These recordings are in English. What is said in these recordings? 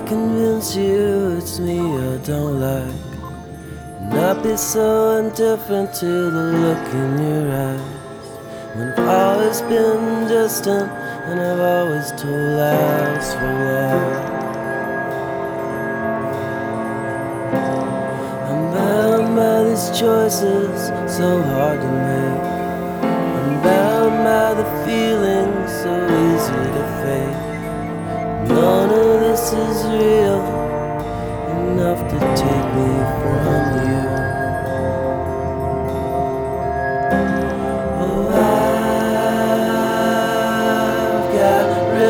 convince you it's me I don't like? Not be so indifferent to the look in your eyes, when I've always been distant and I've always told lies for love. I'm bound by these choices so hard to make. I'm bound by the feelings so easy to fake. None of this is real enough to take me from you. Oh, I've got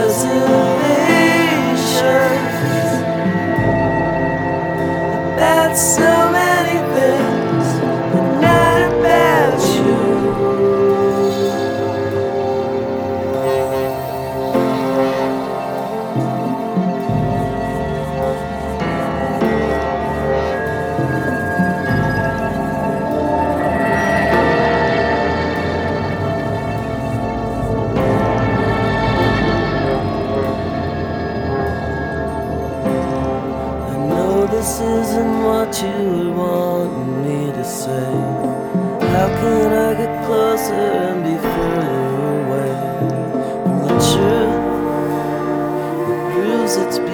reservations about so many things, but not about you. This isn't what you were wanting me to say. How can I get closer and be further away from the truth that proves its